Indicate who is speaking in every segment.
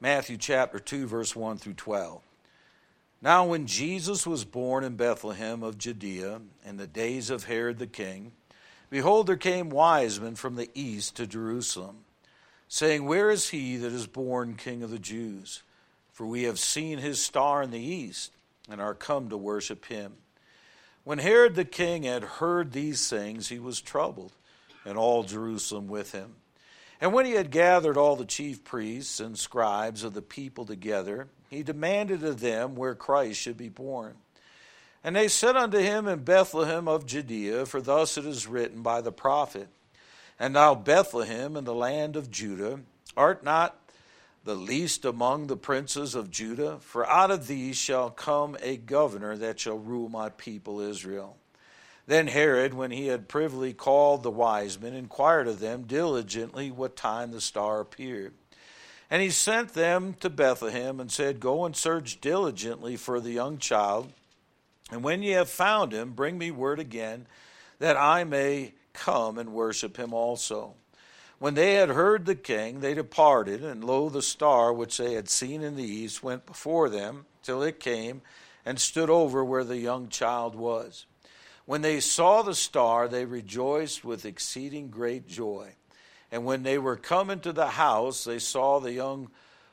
Speaker 1: Matthew chapter 2, verse 1 through 12. Now when Jesus was born in Bethlehem of Judea in the days of Herod the king, behold, there came wise men from the east to Jerusalem, saying, Where is he that is born King of the Jews? For we have seen his star in the east, and are come to worship him. When Herod the king had heard these things, he was troubled, and all Jerusalem with him. And when he had gathered all the chief priests and scribes of the people together, he demanded of them where Christ should be born. And they said unto him, In Bethlehem of Judea, for thus it is written by the prophet, And thou, Bethlehem, in the land of Judah, art not the least among the princes of Judah, for out of thee shall come a governor that shall rule my people Israel. Then Herod, when he had privily called the wise men, inquired of them diligently what time the star appeared. And he sent them to Bethlehem, and said, Go and search diligently for the young child, and when ye have found him, bring me word again, that I may come and worship him also. When they had heard the king, they departed, and lo, the star which they had seen in the east went before them, till it came and stood over where the young child was. When they saw the star, they rejoiced with exceeding great joy. And when they were come into the house, they saw the young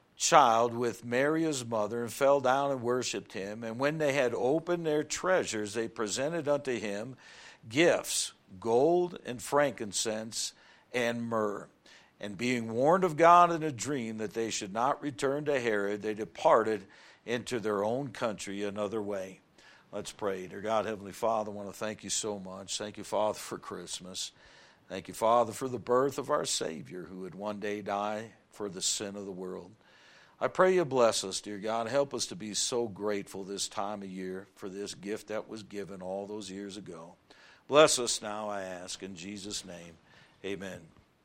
Speaker 1: child with Mary his mother, and fell down and worshipped him. And when they had opened their treasures, they presented unto him gifts, gold and frankincense, and myrrh. And being warned of God in a dream that they should not return to Herod, they departed into their own country another way. Let's pray. Dear God, Heavenly Father, I want to thank you so much. Thank you, Father, for Christmas. Thank you, Father, for the birth of our Savior, who would one day die for the sin of the world. I pray you bless us, dear God. Help us to be so grateful this time of year for this gift that was given all those years ago. Bless us now, I ask, in Jesus' name. Amen.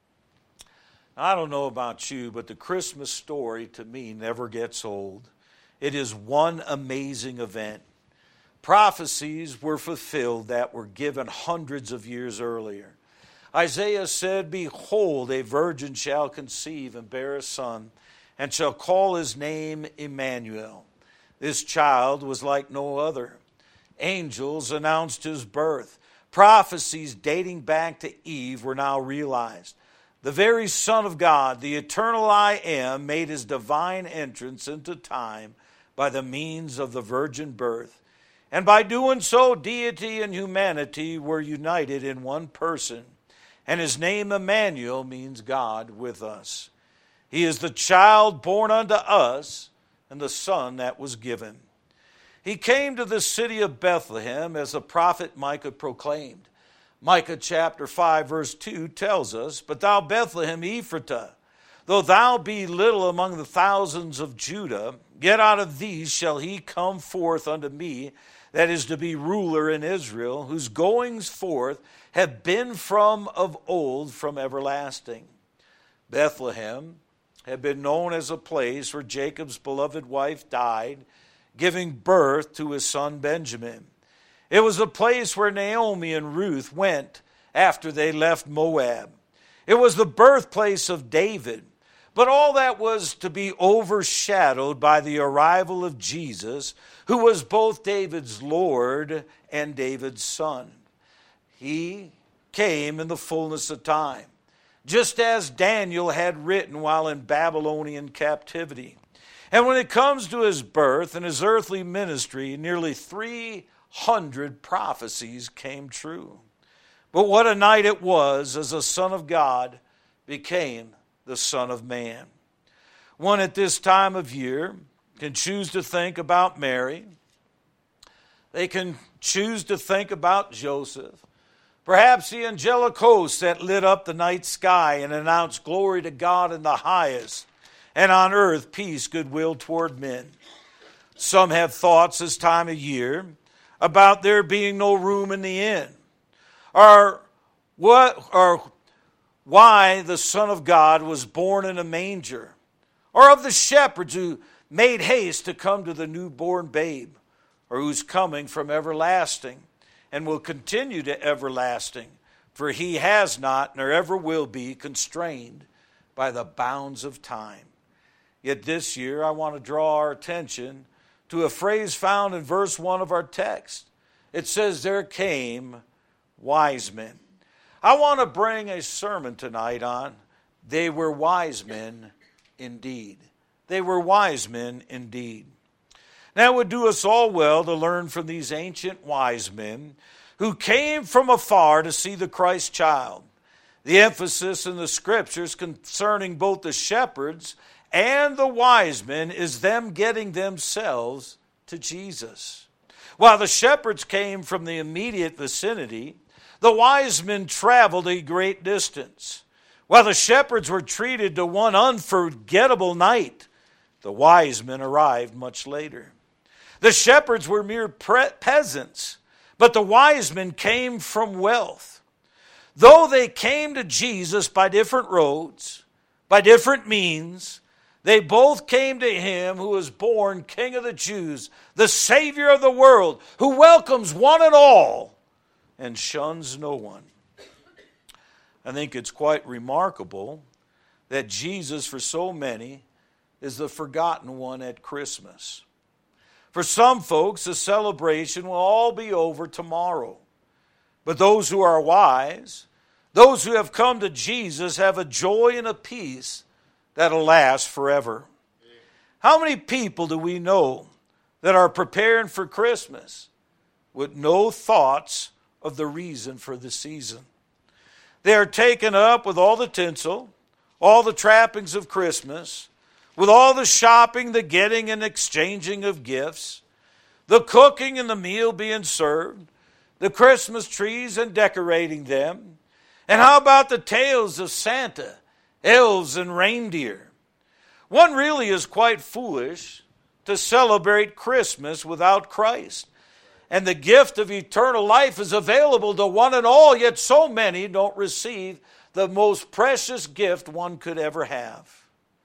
Speaker 1: I don't know about you, but the Christmas story to me never gets old. It is one amazing event. Prophecies were fulfilled that were given hundreds of years earlier. Isaiah said, Behold, a virgin shall conceive and bear a son, and shall call his name Emmanuel. This child was like no other. Angels announced his birth. Prophecies dating back to Eve were now realized. The very Son of God, the eternal I Am, made his divine entrance into time by the means of the virgin birth. And by doing so, deity and humanity were united in one person. And his name Emmanuel means God with us. He is the child born unto us and the son that was given. He came to the city of Bethlehem as the prophet Micah proclaimed. Micah chapter 5 verse 2 tells us, But thou Bethlehem Ephratah, though thou be little among the thousands of Judah, yet out of these shall he come forth unto me, that is to be ruler in Israel, whose goings forth have been from of old, from everlasting. Bethlehem had been known as a place where Jacob's beloved wife died, giving birth to his son Benjamin. It was a place where Naomi and Ruth went after they left Moab. It was the birthplace of David. But all that was to be overshadowed by the arrival of Jesus, who was both David's Lord and David's son. He came in the fullness of time, just as Daniel had written while in Babylonian captivity. And when it comes to his birth and his earthly ministry, nearly 300 prophecies came true. But what a night it was as the Son of God became the Son of Man. One at this time of year can choose to think about Mary. They can choose to think about Joseph. Perhaps the angelic host that lit up the night sky and announced glory to God in the highest, and on earth peace, goodwill toward men. Some have thoughts this time of year about there being no room in the inn, or why the Son of God was born in a manger, or of the shepherds who made haste to come to the newborn babe, or who's coming from everlasting and will continue to everlasting, for he has not nor ever will be constrained by the bounds of time. Yet this year I want to draw our attention to a phrase found in verse 1 of our text. It says, there came wise men. I want to bring a sermon tonight on, they were wise men indeed. They were wise men indeed. Now it would do us all well to learn from these ancient wise men who came from afar to see the Christ child. The emphasis in the scriptures concerning both the shepherds and the wise men is them getting themselves to Jesus. While the shepherds came from the immediate vicinity, the wise men traveled a great distance. While the shepherds were treated to one unforgettable night, the wise men arrived much later. The shepherds were mere peasants, but the wise men came from wealth. Though they came to Jesus by different roads, by different means, they both came to him who was born King of the Jews, the Savior of the world, who welcomes one and all and shuns no one. I think it's quite remarkable that Jesus, for so many, is the forgotten one at Christmas. For some folks, the celebration will all be over tomorrow. But those who are wise, those who have come to Jesus, have a joy and a peace that'll last forever. How many people do we know that are preparing for Christmas with no thoughts of the reason for the season? They are taken up with all the tinsel, all the trappings of Christmas, with all the shopping, the getting and exchanging of gifts, the cooking and the meal being served, the Christmas trees and decorating them. And how about the tales of Santa, elves and reindeer? One really is quite foolish to celebrate Christmas without Christ. And the gift of eternal life is available to one and all, yet so many don't receive the most precious gift one could ever have.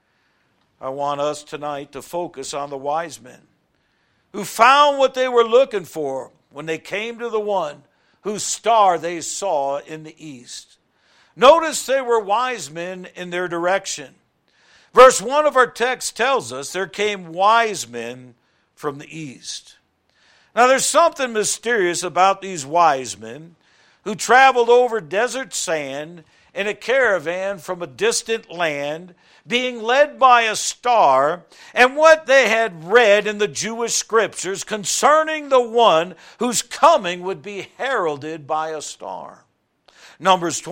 Speaker 1: I want us tonight to focus on the wise men who found what they were looking for when they came to the one whose star they saw in the east. Notice they were wise men in their direction. Verse 1 of our text tells us there came wise men from the east. Now there's something mysterious about these wise men who traveled over desert sand in a caravan from a distant land, being led by a star, and what they had read in the Jewish scriptures concerning the one whose coming would be heralded by a star. Numbers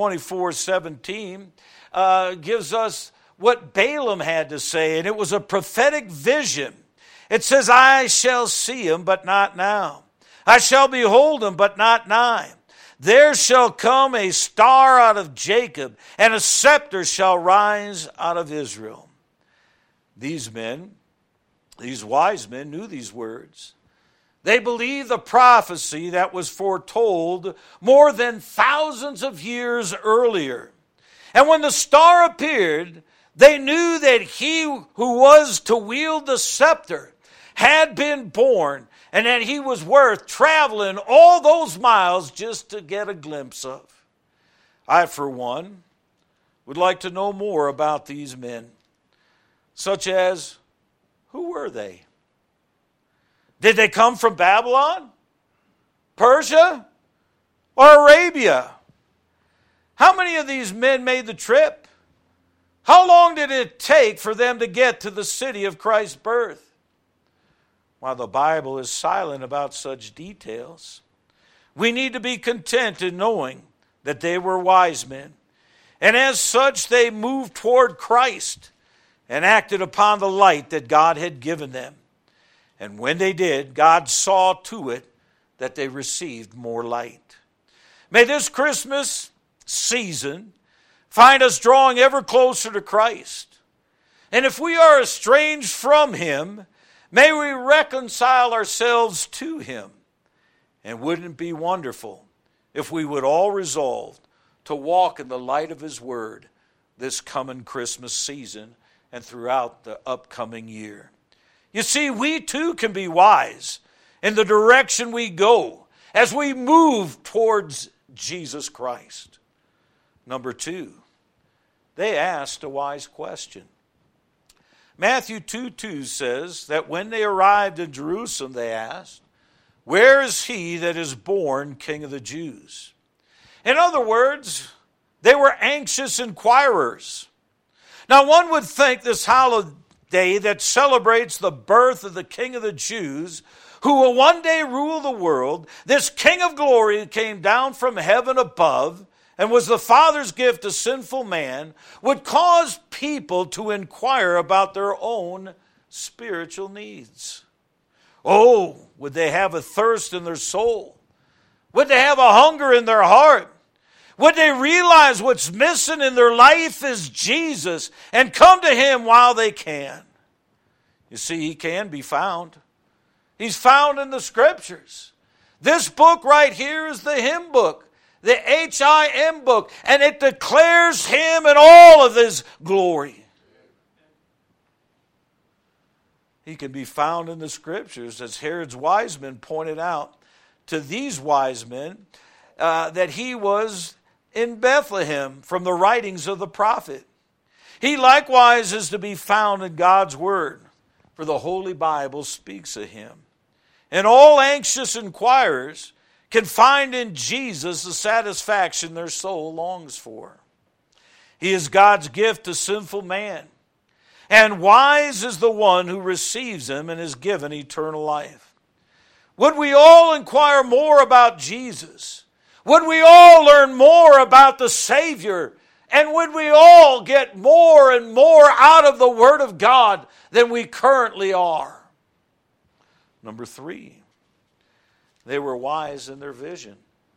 Speaker 1: 24:17 gives us what Balaam had to say, and it was a prophetic vision. It says, I shall see him, but not now. I shall behold him, but not nigh. There shall come a star out of Jacob, and a scepter shall rise out of Israel. These men, these wise men, knew these words. They believed the prophecy that was foretold more than thousands of years earlier. And when the star appeared, they knew that he who was to wield the scepter had been born, and that he was worth traveling all those miles just to get a glimpse of. I, for one, would like to know more about these men, such as, who were they? Did they come from Babylon, Persia, or Arabia? How many of these men made the trip? How long did it take for them to get to the city of Christ's birth? While the Bible is silent about such details, we need to be content in knowing that they were wise men. And as such, they moved toward Christ and acted upon the light that God had given them. And when they did, God saw to it that they received more light. May this Christmas season find us drawing ever closer to Christ. And if we are estranged from him, may we reconcile ourselves to him. And wouldn't it be wonderful if we would all resolve to walk in the light of his word this coming Christmas season and throughout the upcoming year? You see, we too can be wise in the direction we go as we move towards Jesus Christ. Number 2, they asked a wise question. Matthew 2:2 says that when they arrived in Jerusalem, they asked, "Where is he that is born King of the Jews?" In other words, they were anxious inquirers. Now, one would think this holiday that celebrates the birth of the King of the Jews, who will one day rule the world, this King of glory who came down from heaven above and was the Father's gift to sinful man, would cause people to inquire about their own spiritual needs. Oh, would they have a thirst in their soul? Would they have a hunger in their heart? Would they realize what's missing in their life is Jesus and come to him while they can? You see, he can be found. He's found in the Scriptures. This book right here is the hymn book, the H-I-M book, and it declares him in all of his glory. He can be found in the Scriptures, as Herod's wise men pointed out to these wise men, that he was in Bethlehem from the writings of the prophet. He likewise is to be found in God's Word, for the Holy Bible speaks of him. And all anxious inquirers can find in Jesus the satisfaction their soul longs for. He is God's gift to sinful man, and wise is the one who receives him and is given eternal life. Would we all inquire more about Jesus? Would we all learn more about the Savior? And would we all get more and more out of the Word of God than we currently are? Number 3, they were wise in their vision.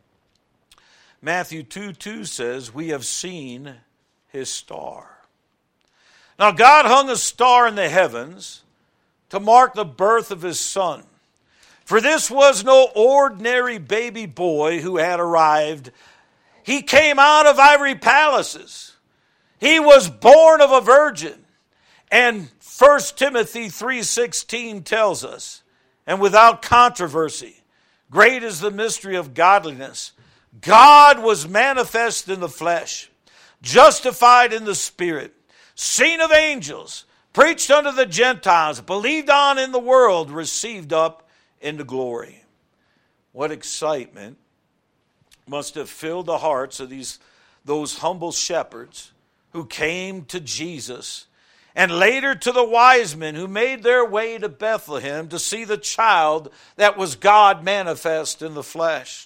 Speaker 1: Matthew 2:2 says, "We have seen his star." Now God hung a star in the heavens to mark the birth of his Son. For this was no ordinary baby boy who had arrived. He came out of ivory palaces. He was born of a virgin. And 1 Timothy 3:16 tells us, "And without controversy, great is the mystery of godliness. God was manifest in the flesh, justified in the Spirit, seen of angels, preached unto the Gentiles, believed on in the world, received up into glory." What excitement must have filled the hearts of those humble shepherds who came to Jesus, and later to the wise men who made their way to Bethlehem to see the child that was God manifest in the flesh.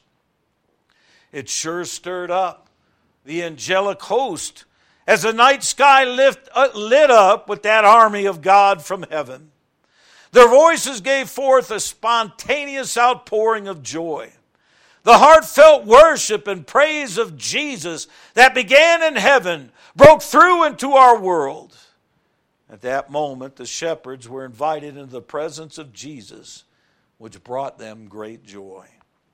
Speaker 1: It sure stirred up the angelic host as the night sky lit up with that army of God from heaven. Their voices gave forth a spontaneous outpouring of joy. The heartfelt worship and praise of Jesus that began in heaven broke through into our world. At that moment, the shepherds were invited into the presence of Jesus, which brought them great joy.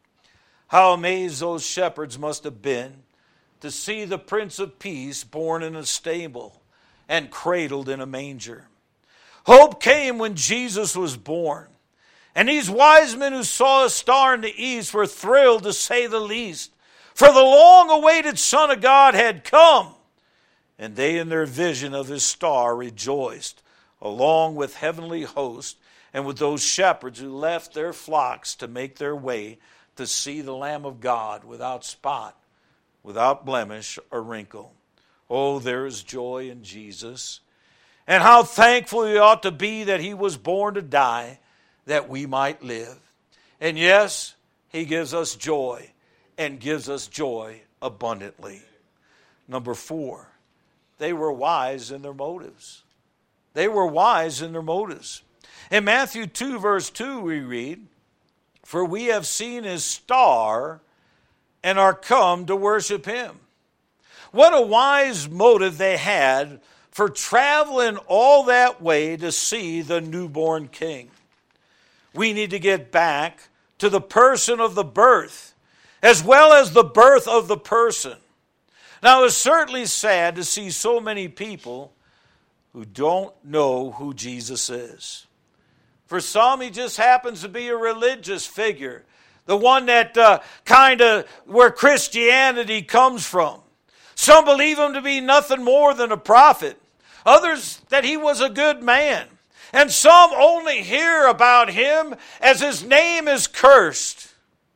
Speaker 1: How amazed those shepherds must have been to see the Prince of Peace born in a stable and cradled in a manger. Hope came when Jesus was born. And these wise men who saw a star in the east were thrilled, to say the least, for the long-awaited Son of God had come. And they in their vision of his star rejoiced, along with heavenly hosts and with those shepherds who left their flocks to make their way to see the Lamb of God without spot, without blemish or wrinkle. Oh, there is joy in Jesus. And how thankful we ought to be that he was born to die, that we might live. And yes, he gives us joy, and gives us joy abundantly. Number 4, they were wise in their motives. They were wise in their motives. In Matthew 2, verse 2, we read, "For we have seen his star and are come to worship him." What a wise motive they had for traveling all that way to see the newborn king. We need to get back to the person of the birth, as well as the birth of the person. Now, it's certainly sad to see so many people who don't know who Jesus is. For some, he just happens to be a religious figure, the one that kind of where Christianity comes from. Some believe him to be nothing more than a prophet. others that he was a good man, and some only hear about him as his name is cursed.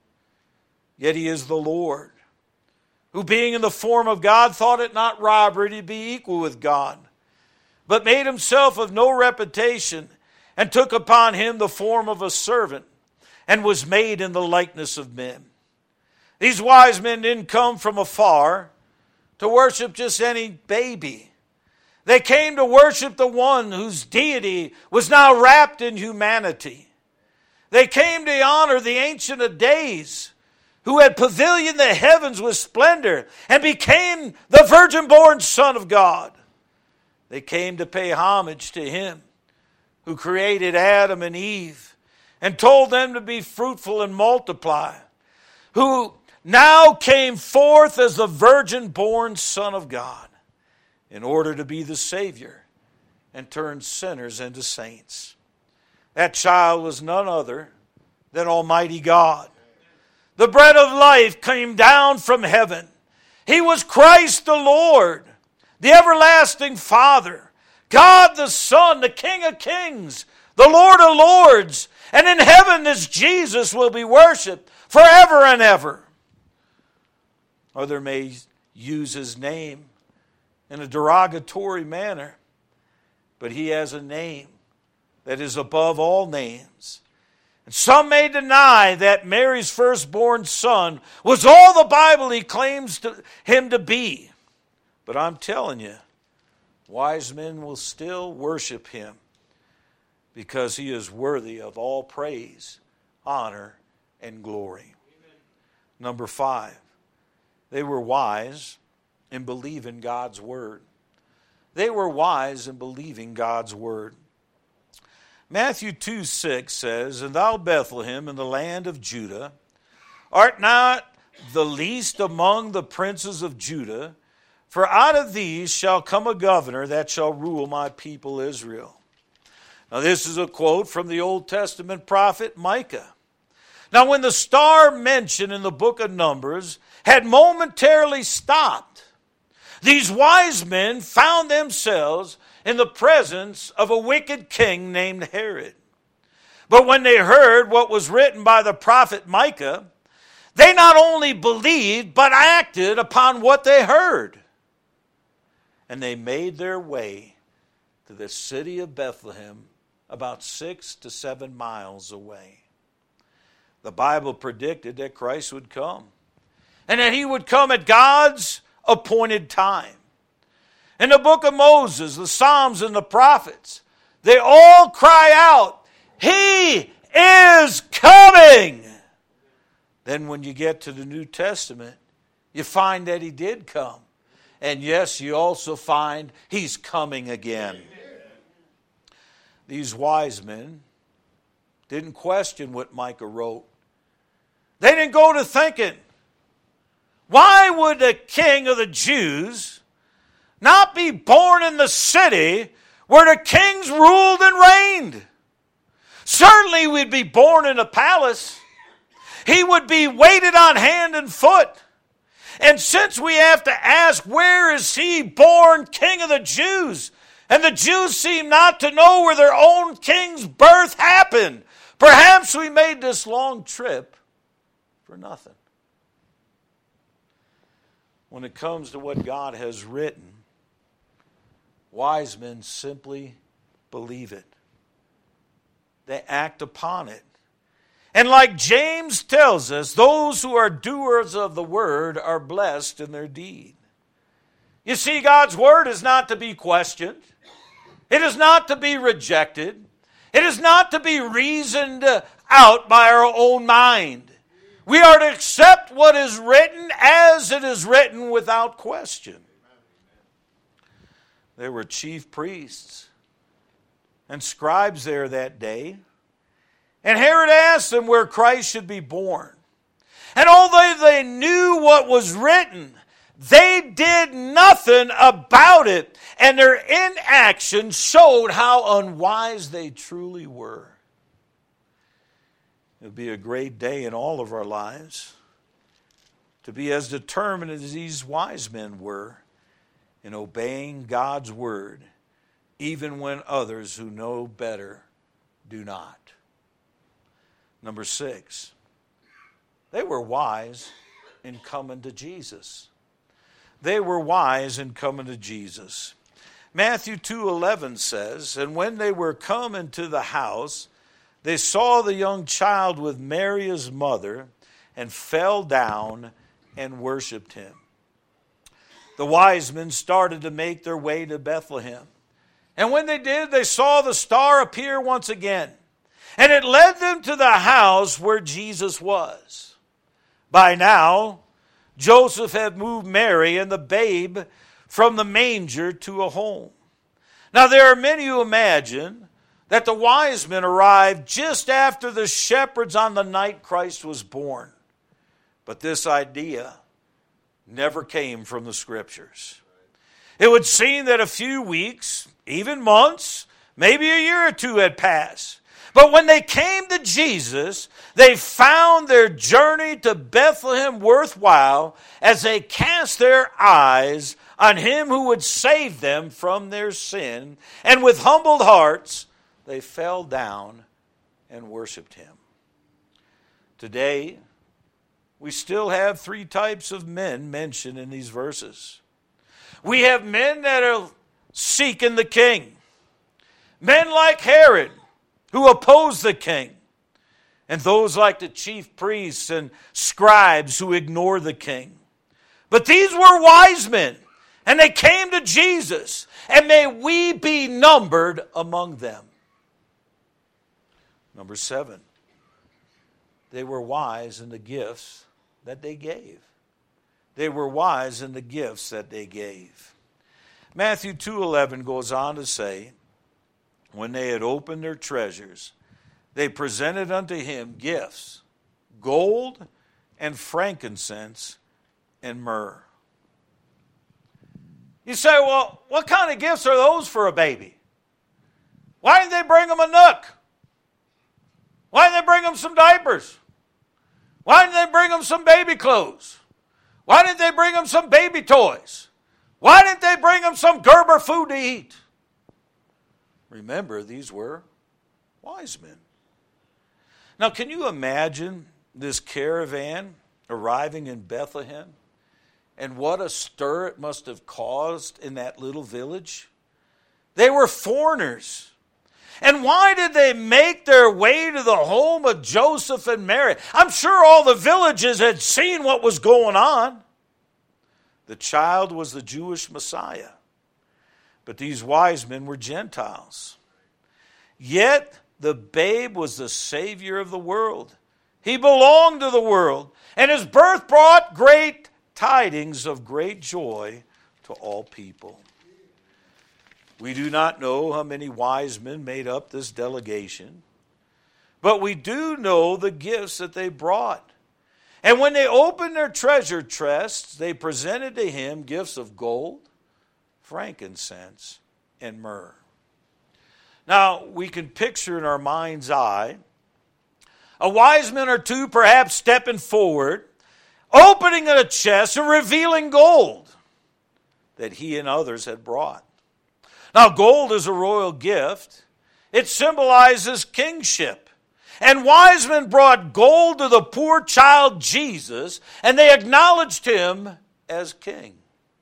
Speaker 1: Yet he is the Lord, who being in the form of God thought it not robbery to be equal with God, but made himself of no reputation, and took upon him the form of a servant, and was made in the likeness of men. These wise men didn't come from afar to worship just any baby. They came to worship the one whose deity was now wrapped in humanity. They came to honor the Ancient of Days, who had pavilioned the heavens with splendor and became the virgin-born Son of God. They came to pay homage to him who created Adam and Eve and told them to be fruitful and multiply, who now came forth as the virgin-born Son of God in order to be the Savior and turn sinners into saints. That child was none other than Almighty God. The bread of life came down from heaven. He was Christ the Lord, the everlasting Father, God the Son, the King of kings, the Lord of lords. And in heaven this Jesus will be worshipped forever and ever. Others may use his name in a derogatory manner, but he has a name that is above all names. And some may deny that Mary's firstborn son was all the Bible he claims him to be. But I'm telling you, wise men will still worship him because he is worthy of all praise, honor, and glory. Amen. Number 5, they were wise in believing God's word. They were wise in believing God's word. Matthew 2:6 says, "And thou, Bethlehem, in the land of Judah, art not the least among the princes of Judah, for out of these shall come a governor that shall rule my people Israel." Now this is a quote from the Old Testament prophet Micah. Now when the star mentioned in the book of Numbers had momentarily stopped, these wise men found themselves in the presence of a wicked king named Herod. But when they heard what was written by the prophet Micah, they not only believed, but acted upon what they heard. And they made their way to the city of Bethlehem, about 6 to 7 miles away. The Bible predicted that Christ would come, and that he would come at God's appointed time. In the book of Moses, the Psalms and the prophets, they all cry out, "He is coming!" Then when you get to the New Testament, you find that he did come. And yes, you also find he's coming again. These wise men didn't question what Micah wrote. They didn't go to thinking, why would the king of the Jews not be born in the city where the kings ruled and reigned? Certainly we'd be born in a palace. He would be waited on hand and foot. And since we have to ask, where is he born king of the Jews? And the Jews seem not to know where their own king's birth happened. Perhaps we made this long trip for nothing. When it comes to what God has written, wise men simply believe it. They act upon it. And like James tells us, those who are doers of the word are blessed in their deed. You see, God's word is not to be questioned. It is not to be rejected. It is not to be reasoned out by our own mind. We are to accept what is written as it is written without question. There were chief priests and scribes there that day. And Herod asked them where Christ should be born. And although they knew what was written, they did nothing about it. And their inaction showed how unwise they truly were. It would be a great day in all of our lives to be as determined as these wise men were in obeying God's word even when others who know better do not. Number 6, they were wise in coming to Jesus. They were wise in coming to Jesus. Matthew 2:11 says, "And when they were come into the house, they saw the young child with Mary his mother, and fell down and worshipped him." The wise men started to make their way to Bethlehem. And when they did, they saw the star appear once again. And it led them to the house where Jesus was. By now, Joseph had moved Mary and the babe from the manger to a home. Now, there are many who imagine that the wise men arrived just after the shepherds on the night Christ was born. But this idea never came from the Scriptures. It would seem that a few weeks, even months, maybe a year or two had passed. But when they came to Jesus, they found their journey to Bethlehem worthwhile as they cast their eyes on him who would save them from their sin. And with humbled hearts, they fell down and worshiped him. Today, we still have 3 types of men mentioned in these verses. We have men that are seeking the king. Men like Herod, who oppose the king. And those like the chief priests and scribes who ignore the king. But these were wise men, and they came to Jesus, and may we be numbered among them. Number 7, they were wise in the gifts that they gave. They were wise in the gifts that they gave. Matthew 2:11 goes on to say, "When they had opened their treasures, they presented unto him gifts, gold and frankincense and myrrh." You say, well, what kind of gifts are those for a baby? Why didn't they bring him a nook? Why didn't they bring him some diapers? Why didn't they bring him some baby clothes? Why didn't they bring him some baby toys? Why didn't they bring him some Gerber food to eat? Remember, these were wise men. Now, can you imagine this caravan arriving in Bethlehem? And what a stir it must have caused in that little village. They were foreigners. And why did they make their way to the home of Joseph and Mary? I'm sure all the villages had seen what was going on. The child was the Jewish Messiah. But these wise men were Gentiles. Yet the babe was the Savior of the world. He belonged to the world. And his birth brought great tidings of great joy to all people. We do not know how many wise men made up this delegation, but we do know the gifts that they brought. And when they opened their treasure chests, they presented to him gifts of gold, frankincense, and myrrh. Now, we can picture in our mind's eye a wise man or two perhaps stepping forward, opening a chest and revealing gold that he and others had brought. Now, gold is a royal gift. It symbolizes kingship. And wise men brought gold to the poor child Jesus, and they acknowledged him as king.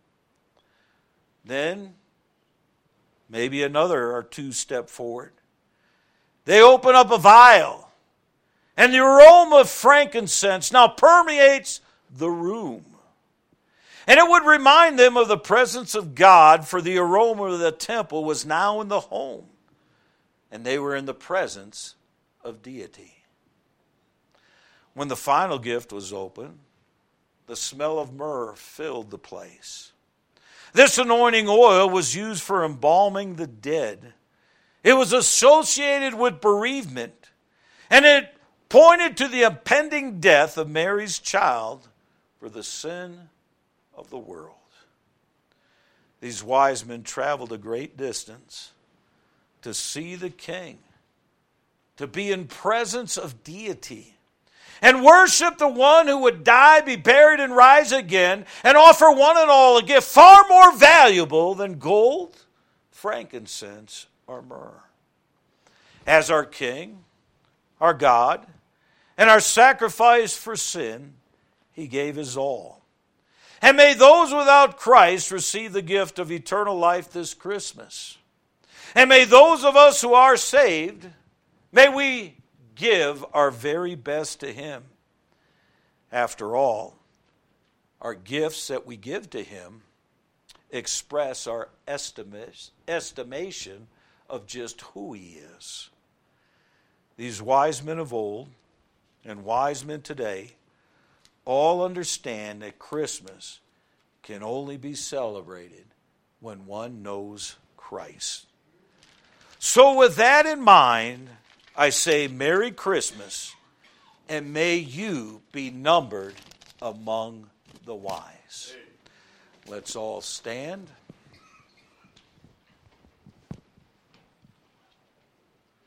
Speaker 1: Then, maybe another or two step forward. They open up a vial, and the aroma of frankincense now permeates the room. And it would remind them of the presence of God, for the aroma of the temple was now in the home, and they were in the presence of deity. When the final gift was opened, the smell of myrrh filled the place. This anointing oil was used for embalming the dead. It was associated with bereavement, and it pointed to the impending death of Mary's child for the sin of the world. These wise men traveled a great distance to see the king, to be in presence of deity, and worship the one who would die, be buried, and rise again, and offer one and all a gift far more valuable than gold, frankincense, or myrrh. As our King, our God, and our sacrifice for sin, he gave his all. And may those without Christ receive the gift of eternal life this Christmas. And may those of us who are saved, may we give our very best to him. After all, our gifts that we give to him express our estimation of just who he is. These wise men of old and wise men today all understand that Christmas can only be celebrated when one knows Christ. So with that in mind, I say Merry Christmas, and may you be numbered among the wise. Let's all stand.